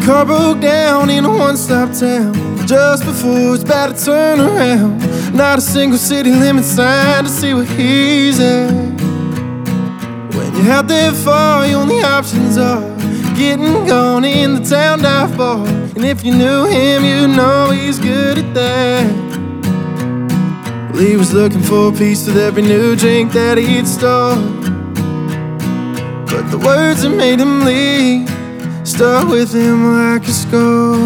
car broke down in a one-stop town just before it's about to turn around. Not a single city limit sign to see where he's at. When you're out that far, your only options are getting gone in the town dive bar. And if you knew him, you'd know he's good at that. Well, he was looking for a piece with every new drink that he'd start, but the words that made him leave stuck with him like a scar.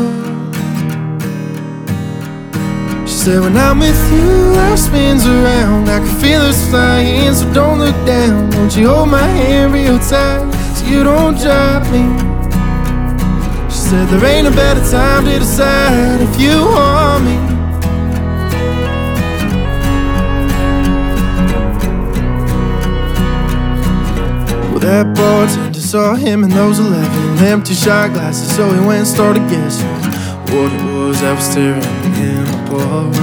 She said, when I'm with you, life spins around. I can feel us flying, so don't look down. Won't you hold my hand real tight so you don't drop me? She said, there ain't a better time to decide if you want me. Well, that bartender saw him in those 11 empty shot glasses, so he went and started guessing what it was that was tearing him apart.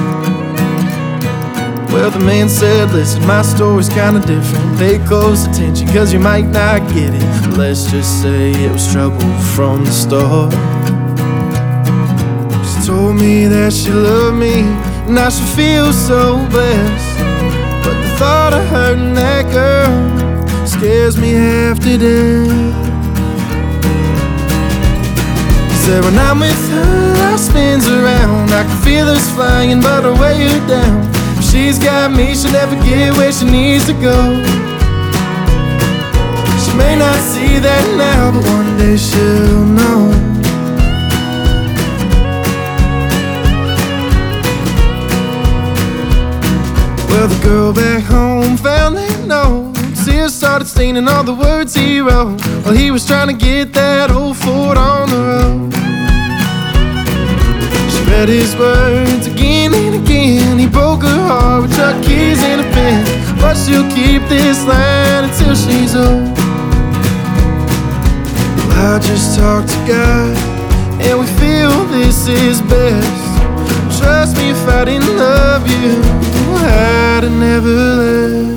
Well, the man said, listen, my story's kinda different. Pay close attention, cause you might not get it. Let's just say it was trouble from the start. She told me that she loved me, and I should feel so blessed, but the thought of hurting that girl scares me half to death. Said when I'm with her, life spins around. I can feel us flying, but I weigh her down. If she's got me, she'll never get where she needs to go. She may not see that now, but one day she'll know. Well, the girl back home found that note. Tears started staining all the words he wrote while he was trying to get that old Ford on the road. She read his words again and again. He broke her heart with truck keys and a pen, but she'll keep this line until she's old. Well, I just talk to God and we feel this is best. Trust me, if I didn't love you, I'd have never left.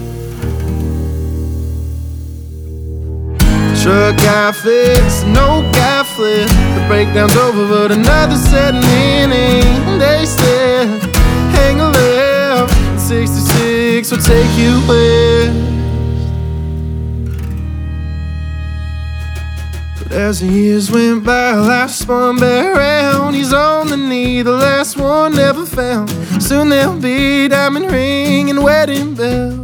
Truck got fixed, no got flipped. The breakdown's over, but another setting in. And they said, hang a left, 66 will take you west. But as the years went by, life spun back around. He's on the knee, the last one never found. Soon there'll be diamond ring and wedding bells,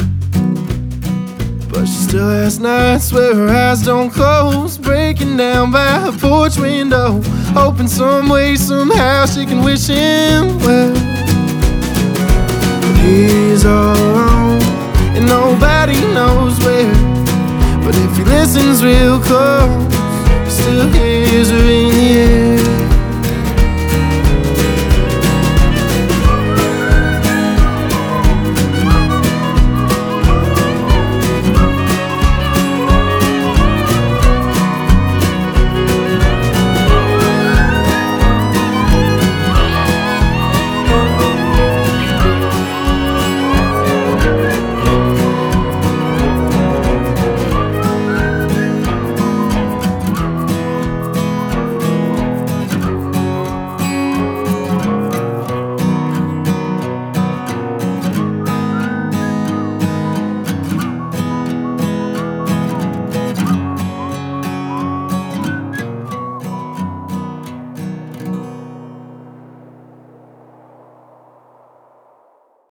but she still has nights where her eyes don't close, breaking down by her porch window, hoping some way, somehow she can wish him well. But he's all alone and nobody knows where. But if he listens real close, he still hears her in